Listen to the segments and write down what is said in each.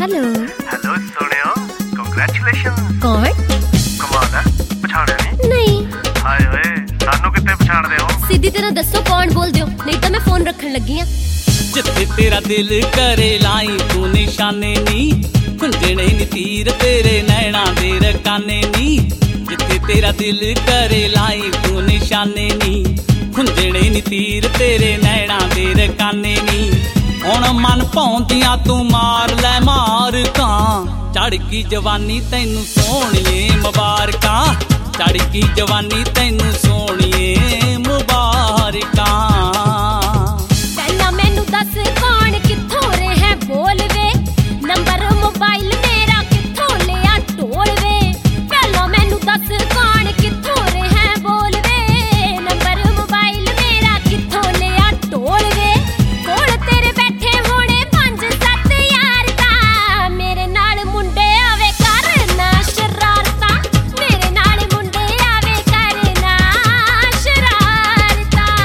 Hello hello सोनियो, congratulation. कौन? कमाल है, पछाणिया नहीं। हाय होए, सानू कित्थे पछाणदे हो? सीधी तरह दसो कौन बोल दियो, नहीं तो मैं फोन रखन लगी हां। जिथे तेरा दिल करे लाई तू निशाने नी, खुंजणे नी तीर तेरे नैना दे रकाने नी। जिथे तेरा दिल करे लाई तू निशाने नी, खुंजणे नी तीर तेरे नैना दे रकाने नी। हुण मन पाउंदियां तू मार लै मारकां, चढ़ गई जवानी तैनू सोहणिए मुबारकां। चढ़ गई जवानी तैनू सोहणिए मुबारकां। पहला मैनू दस कौन कित्थों रहे बोल वे, नंबर मोबाइल मेरा कित्थों लिया टोल वे। पहला मैनू दस कौन कित्थों रहे बोल वे, नंबर मोबाइल मेरा कित्थों लिया टोल वे। कोल तेरे बैठे होने 5-7 यार दा, मेरे नाल मुंडे आवे करना शरारतां। मेरे नाल मुंडे आवे करना शरारतां।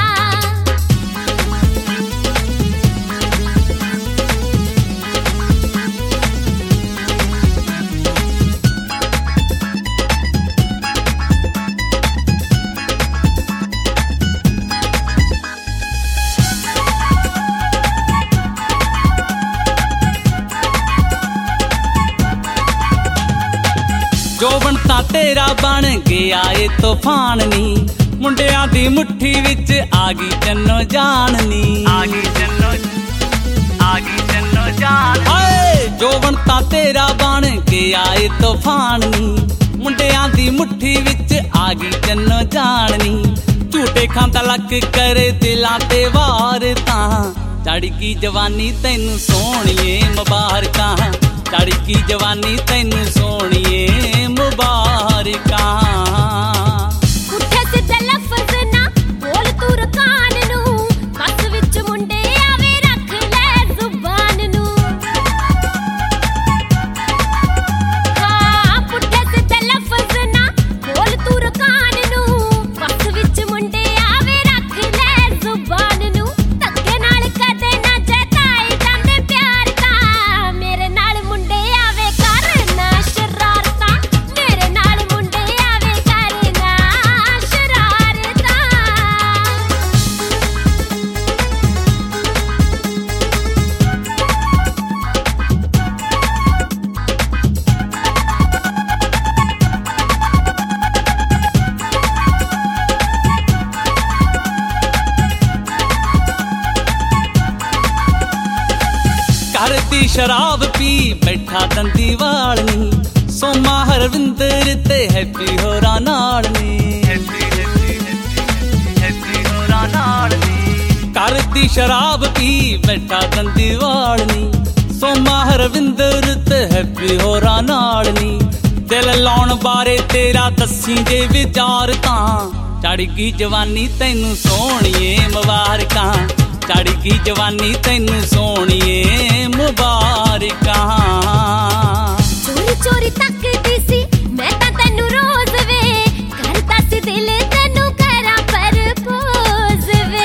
जोबन तां तेरा बन गया ए तूफान नी, मुंडियां दी मुट्ठी विच आ गई जन्नो जान नी। हाय जोबन तां तेरा बन गया ए तूफान नी, मुंडियां दी मुट्ठी विच आ गई जन्नो जान नी। झूठे खांदा लक करे दिलां ते वार तां, चढ़ गई जवानी तैनू सोहणिए मुबारकां। चढ़ गई जवानी तैनू सोहणिए मुबारकां। उठे सिद्धे लफ्ज़ ना बोल तू रकान नू, बस विच मुंडे आवे रख ले जुबान नू। हाँ पुठे सिद्धे लफ्ज़ ना बोल तू रकान नू, बस विच मुंडे आवे रख ले जुबान नू। धक्के नाल कदे ना जताई जांदे प्यार तां, मेरे नाल मुंडे आवे करना शरारतां। मेरे नाल मुंडे आवे करना शरारतां। करती शराब पी बैठा दंदी वाल नी, सोमा हरविंदर ते हैप्पी होरा नाल नी। करती शराब पी बैठा दंदी वाल नी, सोमा हरविंदर ते हैप्पी होरा नाल नी। दिल लाउण बारे तेरा दस्सी जे विचार तां, चढ़ गई जवानी तैनू सोहणिए मुबारकां। चढ़ गई जवानी तैनू सोहणिए मुबारकां। चोरी चोरी तकदी सी मैं तां तैनू रोज वे, करदा सी दिल तैनू करा प्रपोज वे।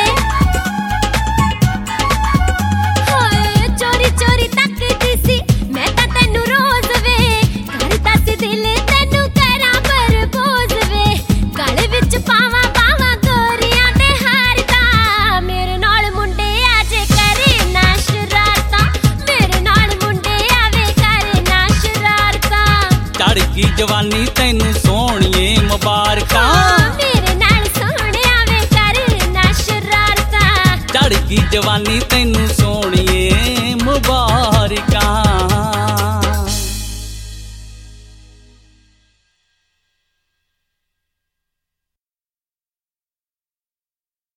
हाय चोरी चोरी तकदी सी मैं तां तैनू रोज वे, करदा सी दिल तैनू करा प्रपोज वे। गल विच पावां पावां गोरियां दे हार तां, मेरे नाल मुंडे आजे करे ना शरारतां। मेरे नाल मुंडे आवे करना शरारतां। चढ़ गई जवानी तैनू सोहणिए मुबारकां। मेरे नाल सोहणिया वे करना शरारतां। चढ़ गई जवानी तैनू